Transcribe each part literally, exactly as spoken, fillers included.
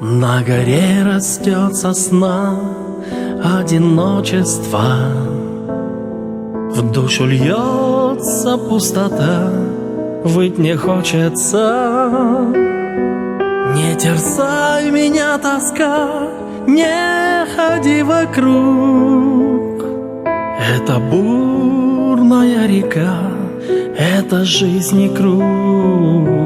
На горе растет сосна одиночества, в душу льется пустота, выть не хочется. Не терзай меня, тоска, не ходи вокруг. Это бурная река, это жизни круг.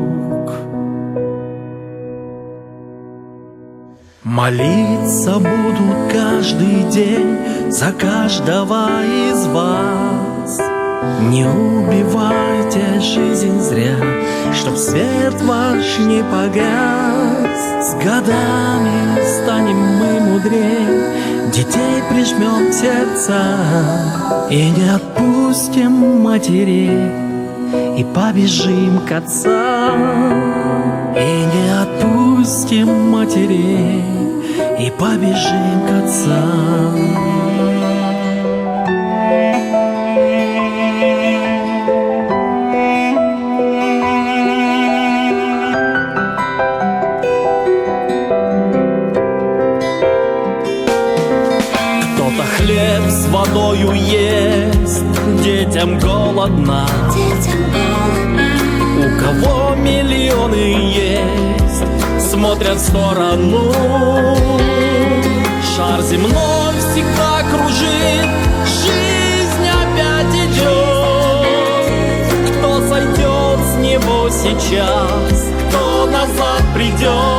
Молиться буду каждый день за каждого из вас. Не убивайте жизнь зря, чтоб свет ваш не погас. С годами станем мы мудрее, детей прижмем к сердцам и не отпустим матерей, и побежим к отцам. И не отпустим матерей, и побежим к отцам. Кто-то хлеб с водою ест, детям голодно, детям голодно. У кого миллионы есть, смотрят в сторону. Шар земной всегда кружит, жизнь опять идет. Кто сойдет с него сейчас, кто назад придет.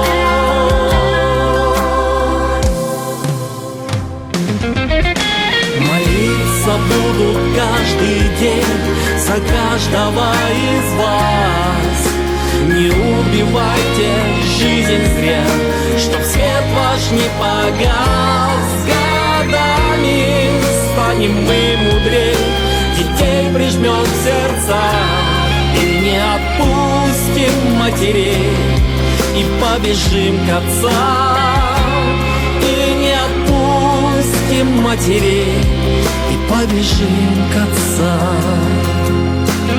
Молиться будут каждый день за каждого из вас. Не убивайте жизнь зря, чтоб свет ваш не погас. С годами станем мы мудрее, детей прижмем к сердцам и не отпустим матерей, и побежим к отцам. И не отпустим матерей, и побежим к отцам.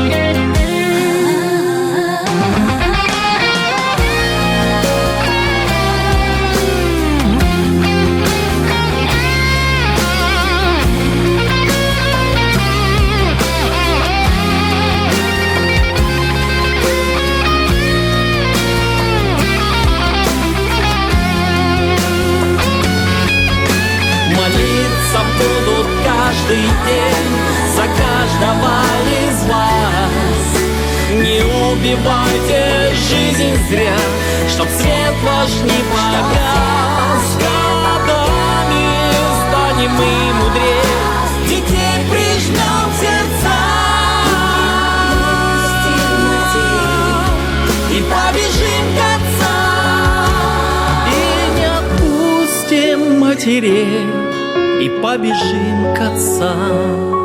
Молиться будут каждый день за каждого из вас. Не убивайте жизнь зря, чтоб свет ваш не погас. С годами станем мы мудрее, детей прижмем к сердцам и побежим к отцам. И не отпустим матерей, и побежим к отцам.